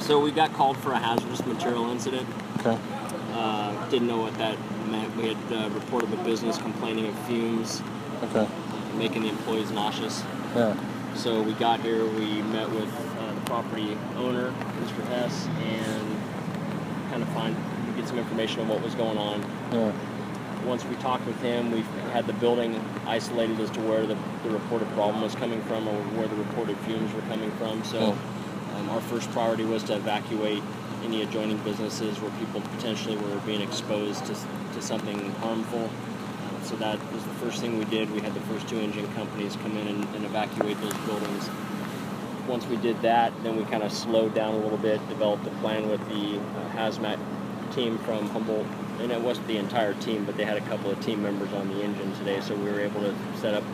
So we got called for a hazardous material incident. Okay. Didn't know what that meant. We had reported the business complaining of fumes, Okay. making the employees nauseous. Yeah. So we got here, we met with the property owner, Mr. S, and kind of get some information on what was going on. Yeah. Once we talked with him, we had the building isolated as to where the reported problem was coming from, or where the reported fumes were coming from. So our first priority was to evacuate any adjoining businesses where people potentially were being exposed to something harmful. So that was the first thing we did. We had the first 2 engine companies come in and evacuate those buildings. Once we did that, then we kind of slowed down a little bit, developed a plan with the hazmat team from Humboldt. And it wasn't the entire team, but they had a couple of team members on the engine today, so we were able to set up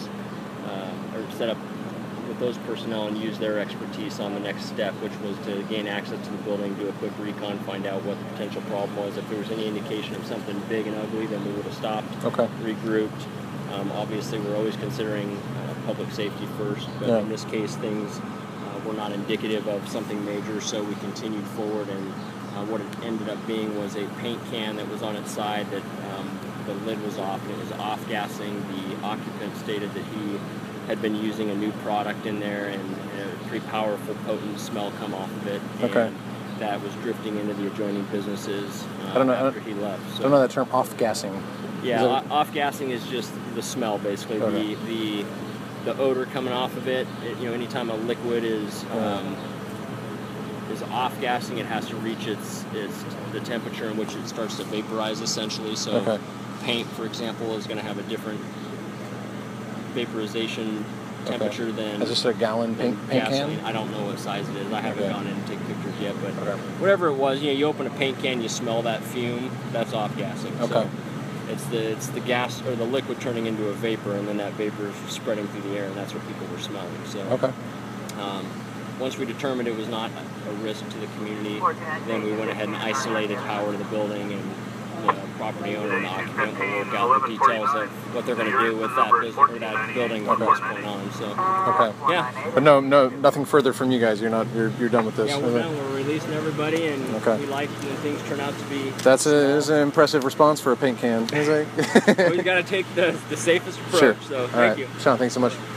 with those personnel and use their expertise on the next step, which was to gain access to the building, do a quick recon, find out what the potential problem was. If there was any indication of something big and ugly, then we would have stopped, regrouped. Obviously, we're always considering public safety first, but in this case, things were not indicative of something major, so we continued forward, and what it ended up being was a paint can that was on its side that the lid was off, and it was off-gassing. The occupant stated that he had been using a new product in there, and a pretty powerful, potent smell come off of it. And that was drifting into the adjoining businesses after he left. So, I don't know that term, off-gassing. Yeah, off-gassing is just the smell, basically. The odor coming off of it. Anytime a liquid is off-gassing, it has to reach the temperature in which it starts to vaporize, essentially. So paint, for example, is going to have a different vaporization temperature than... Is this a gallon paint gasoline. can? I don't know what size it is. I haven't gone in and taken pictures yet, but whatever it was, you open a paint can, you smell that fume, that's off-gassing. So it's the gas or the liquid turning into a vapor, and then that vapor is spreading through the air, and that's what people were smelling. So once we determined it was not a risk to the community, then we went ahead and isolated power to the building, and the property owner and the occupant will work out the details of what they're going to do with that business or that building from this point on. So but nothing further from you guys. You're done with this. Yeah, we're done. We're releasing everybody, and we like when things turn out to be. That's an impressive response for a paint can. Well, you got to take the safest approach. So thank you, Sean. Thanks so much.